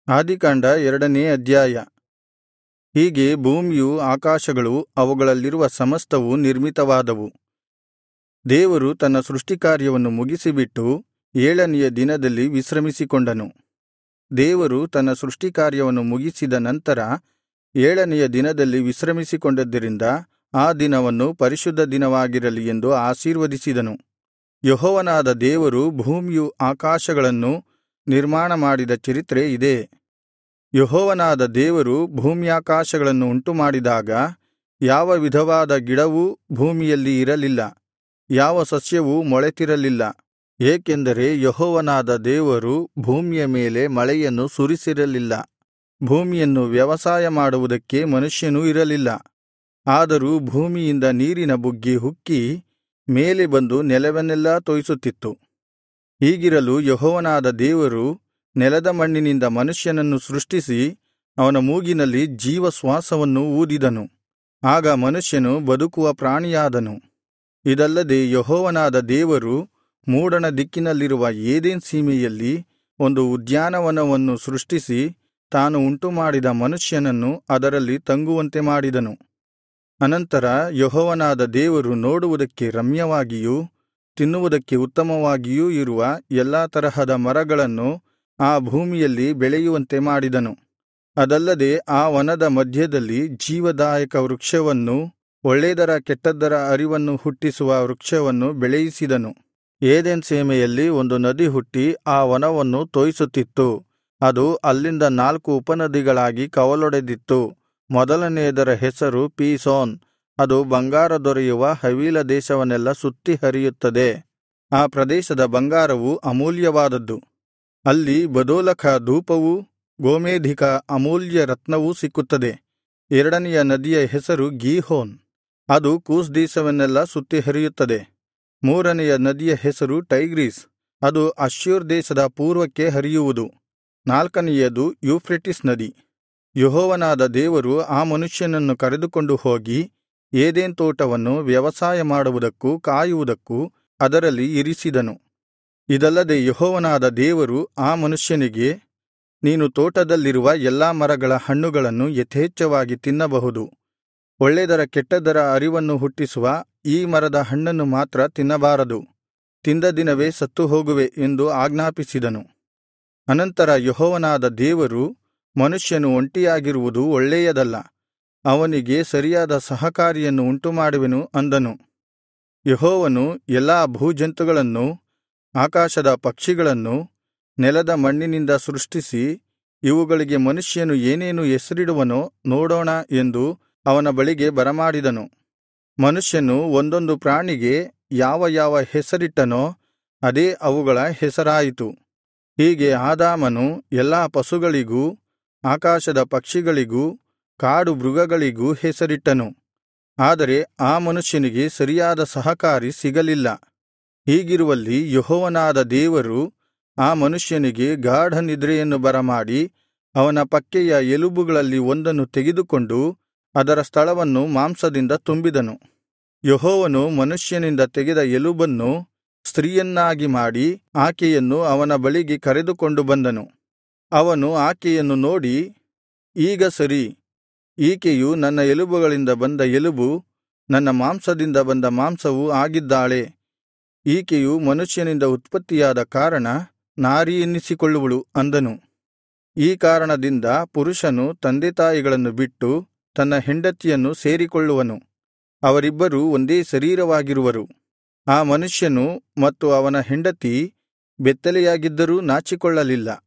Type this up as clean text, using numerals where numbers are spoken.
ಆದಿಕಾಂಡ 2ನೇ ಅಧ್ಯಾಯ. ಹೀಗೆ ಭೂಮಿಯೂ ಆಕಾಶಗಳೂ ಅವುಗಳಲ್ಲಿರುವ ಸಮಸ್ತವೂ ನಿರ್ಮಿತವಾದವು. ದೇವರು ತನ್ನ ಸೃಷ್ಟಿಕಾರ್ಯವನ್ನು ಮುಗಿಸಿಬಿಟ್ಟು 7ನೆಯ ದಿನದಲ್ಲಿ ವಿಶ್ರಮಿಸಿಕೊಂಡನು. ದೇವರು ತನ್ನ ಸೃಷ್ಟಿಕಾರ್ಯವನ್ನು ಮುಗಿಸಿದ ನಂತರ 7ನೆಯ ದಿನದಲ್ಲಿ ವಿಶ್ರಮಿಸಿಕೊಂಡದ್ದರಿಂದ ಆ ದಿನವನ್ನು ಪರಿಶುದ್ಧ ದಿನವಾಗಿರಲಿ ಎಂದು ಆಶೀರ್ವದಿಸಿದನು. ಯೆಹೋವನಾದ ದೇವರು ಭೂಮಿಯೂ ಆಕಾಶಗಳನ್ನು ನಿರ್ಮಾಣ ಮಾಡಿದ ಚರಿತ್ರೆ ಇದೇ. ಯೆಹೋವನಾದ ದೇವರು ಭೂಮ್ಯಾಕಾಶಗಳನ್ನು ಉಂಟುಮಾಡಿದಾಗ ಯಾವ ವಿಧವಾದ ಗಿಡವೂ ಭೂಮಿಯಲ್ಲಿ ಇರಲಿಲ್ಲ, ಯಾವ ಸಸ್ಯವೂ ಮೊಳೆತಿರಲಿಲ್ಲ. ಏಕೆಂದರೆ ಯೆಹೋವನಾದ ದೇವರು ಭೂಮಿಯ ಮೇಲೆ ಮಳೆಯನ್ನು ಸುರಿಸಿರಲಿಲ್ಲ. ಭೂಮಿಯನ್ನು ವ್ಯವಸಾಯ ಮಾಡುವುದಕ್ಕೆ ಮನುಷ್ಯನೂ ಇರಲಿಲ್ಲ. ಆದರೂ ಭೂಮಿಯಿಂದ ನೀರಿನ ಬುಗ್ಗಿ ಉಕ್ಕಿ ಮೇಲೆ ಬಂದು ನೆಲವನ್ನೆಲ್ಲಾ ತೋಯಿಸುತ್ತಿತ್ತು. ಹೀಗಿರಲು ಯೆಹೋವನಾದ ದೇವರು ನೆಲದ ಮಣ್ಣಿನಿಂದ ಮನುಷ್ಯನನ್ನು ಸೃಷ್ಟಿಸಿ ಅವನ ಮೂಗಿನಲ್ಲಿ ಜೀವಶ್ವಾಸವನ್ನು ಊದಿದನು. ಆಗ ಮನುಷ್ಯನು ಬದುಕುವ ಪ್ರಾಣಿಯಾದನು. ಇದಲ್ಲದೆ ಯೆಹೋವನಾದ ದೇವರು ಮೂಡಣ ದಿಕ್ಕಿನಲ್ಲಿರುವ ಏದೆನ್ ಸೀಮೆಯಲ್ಲಿ ಒಂದು ಉದ್ಯಾನವನವನ್ನು ಸೃಷ್ಟಿಸಿ ತಾನು ಉಂಟುಮಾಡಿದ ಮನುಷ್ಯನನ್ನು ಅದರಲ್ಲಿ ತಂಗುವಂತೆ ಮಾಡಿದನು. ಅನಂತರ ಯೆಹೋವನಾದ ದೇವರು ನೋಡುವುದಕ್ಕೆ ರಮ್ಯವಾಗಿಯೂ ತಿನ್ನುವುದಕ್ಕೆ ಉತ್ತಮವಾಗಿಯೂ ಇರುವ ಎಲ್ಲಾ ತರಹದ ಮರಗಳನ್ನು ಆ ಭೂಮಿಯಲ್ಲಿ ಬೆಳೆಯುವಂತೆ ಮಾಡಿದನು. ಅದಲ್ಲದೆ ಆ ವನದ ಮಧ್ಯದಲ್ಲಿ ಜೀವದಾಯಕ ವೃಕ್ಷವನ್ನೂ ಒಳ್ಳೇದರ ಕೆಟ್ಟದ್ದರ ಅರಿವನ್ನು ಹುಟ್ಟಿಸುವ ವೃಕ್ಷವನ್ನು ಬೆಳೆಯಿಸಿದನು. ಏದೆನ್ ಸೀಮೆಯಲ್ಲಿ ಒಂದು ನದಿ ಹುಟ್ಟಿ ಆ ವನವನ್ನು ತೋಯಿಸುತ್ತಿತ್ತು. ಅದು ಅಲ್ಲಿಂದ 4 ಉಪನದಿಗಳಾಗಿ ಕವಲೊಡೆದಿತ್ತು. ಮೊದಲನೆಯದರ ಹೆಸರು ಪೀಸೋನ್. ಅದು ಬಂಗಾರ ದೊರೆಯುವ ಹವೀಲ ದೇಶವನ್ನೆಲ್ಲ ಸುತ್ತಿ ಹರಿಯುತ್ತದೆ. ಆ ಪ್ರದೇಶದ ಬಂಗಾರವು ಅಮೂಲ್ಯವಾದದ್ದು. ಅಲ್ಲಿ ಬದೋಲಖ ಧೂಪವೂ ಗೋಮೇಧಿಕ ಅಮೂಲ್ಯ ರತ್ನವೂ ಸಿಕ್ಕುತ್ತದೆ. 2ನೆಯ ನದಿಯ ಹೆಸರು ಗೀಹೋನ್. ಅದು ಕೂಷ್ ದೇಶವನ್ನೆಲ್ಲ ಸುತ್ತಿ ಹರಿಯುತ್ತದೆ. 3ನೆಯ ನದಿಯ ಹೆಸರು ಟೈಗ್ರೀಸ್. ಅದು ಅಶ್ಶೂರ್ ದೇಶದ ಪೂರ್ವಕ್ಕೆ ಹರಿಯುವುದು. 4ನೆಯದು ಯೂಫ್ರೆಟಿಸ್ ನದಿ. ಯೆಹೋವನಾದ ದೇವರು ಆ ಮನುಷ್ಯನನ್ನು ಕರೆದುಕೊಂಡು ಹೋಗಿ ಏದೆನ್ ತೋಟವನ್ನು ವ್ಯವಸಾಯ ಮಾಡುವುದಕ್ಕೂ ಕಾಯುವುದಕ್ಕೂ ಅದರಲ್ಲಿ ಇರಿಸಿದನು. ಇದಲ್ಲದೆ ಯೆಹೋವನಾದ ದೇವರು ಆ ಮನುಷ್ಯನಿಗೆ, ನೀನು ತೋಟದಲ್ಲಿರುವ ಎಲ್ಲಾ ಮರಗಳ ಹಣ್ಣುಗಳನ್ನು ಯಥೇಚ್ಛವಾಗಿ ತಿನ್ನಬಹುದು. ಒಳ್ಳೇದರ ಕೆಟ್ಟದ್ದರ ಅರಿವನ್ನು ಹುಟ್ಟಿಸುವ ಈ ಮರದ ಹಣ್ಣನ್ನು ಮಾತ್ರ ತಿನ್ನಬಾರದು. ತಿಂದ ದಿನವೇ ಸತ್ತು ಹೋಗುವೆ ಎಂದು ಆಜ್ಞಾಪಿಸಿದನು. ಅನಂತರ ಯೆಹೋವನಾದ ದೇವರು, ಮನುಷ್ಯನು ಒಂಟಿಯಾಗಿರುವುದು ಒಳ್ಳೆಯದಲ್ಲ, ಅವನಿಗೆ ಸರಿಯಾದ ಸಹಕಾರಿಯನ್ನು ಉಂಟುಮಾಡುವೆನು ಅಂದನು. ಯೆಹೋವನು ಎಲ್ಲಾ ಭೂಜಂತುಗಳನ್ನೂ ಆಕಾಶದ ಪಕ್ಷಿಗಳನ್ನೂ ನೆಲದ ಮಣ್ಣಿನಿಂದ ಸೃಷ್ಟಿಸಿ, ಇವುಗಳಿಗೆ ಮನುಷ್ಯನು ಏನೇನು ಹೆಸರಿಡುವನೋ ನೋಡೋಣ ಎಂದು ಅವನ ಬಳಿಗೆ ಬರಮಾಡಿದನು. ಮನುಷ್ಯನು ಒಂದೊಂದು ಪ್ರಾಣಿಗೆ ಯಾವ ಯಾವ ಹೆಸರಿಟ್ಟನೋ ಅದೇ ಅವುಗಳ ಹೆಸರಾಯಿತು. ಹೀಗೆ ಆದಾಮನು ಎಲ್ಲಾ ಪಶುಗಳಿಗೂ ಆಕಾಶದ ಪಕ್ಷಿಗಳಿಗೂ ಕಾಡು ಮೃಗಗಳಿಗೂ ಹೆಸರಿಟ್ಟನು. ಆದರೆ ಆ ಮನುಷ್ಯನಿಗೆ ಸರಿಯಾದ ಸಹಕಾರಿ ಸಿಗಲಿಲ್ಲ. ಹೀಗಿರುವಲ್ಲಿ ಯೆಹೋವನಾದ ದೇವರು ಆ ಮನುಷ್ಯನಿಗೆ ಗಾಢ ನಿದ್ರೆಯನ್ನು ಬರಮಾಡಿ ಅವನ ಪಕ್ಕೆಯ ಎಲುಬುಗಳಲ್ಲಿ ಒಂದನ್ನು ತೆಗೆದುಕೊಂಡು ಅದರ ಸ್ಥಳವನ್ನು ಮಾಂಸದಿಂದ ತುಂಬಿದನು. ಯೆಹೋವನು ಮನುಷ್ಯನಿಂದ ತೆಗೆದ ಎಲುಬನ್ನು ಸ್ತ್ರೀಯನ್ನಾಗಿ ಮಾಡಿ ಆಕೆಯನ್ನು ಅವನ ಬಳಿಗೆ ಕರೆದುಕೊಂಡು ಬಂದನು. ಅವನು ಆಕೆಯನ್ನು ನೋಡಿ, ಈಗ ಸರಿ, ಈಕೆಯು ನನ್ನ ಎಲುಬುಗಳಿಂದ ಬಂದ ಎಲುಬು, ನನ್ನ ಮಾಂಸದಿಂದ ಬಂದ ಮಾಂಸವೂ ಆಗಿದ್ದಾಳೆ. ಈಕೆಯು ಮನುಷ್ಯನಿಂದ ಉತ್ಪತ್ತಿಯಾದ ಕಾರಣ ನಾರಿ ಎನ್ನಿಸಿಕೊಳ್ಳುವಳು ಅಂದನು. ಈ ಕಾರಣದಿಂದ ಪುರುಷನು ತಂದೆತಾಯಿಗಳನ್ನು ಬಿಟ್ಟು ತನ್ನ ಹೆಂಡತಿಯನ್ನು ಸೇರಿಕೊಳ್ಳುವನು. ಅವರಿಬ್ಬರೂ ಒಂದೇ ಶರೀರವಾಗಿರುವರು. ಆ ಮನುಷ್ಯನು ಮತ್ತು ಅವನ ಹೆಂಡತಿ ಬೆತ್ತಲೆಯಾಗಿದ್ದರೂ ನಾಚಿಕೊಳ್ಳಲಿಲ್ಲ.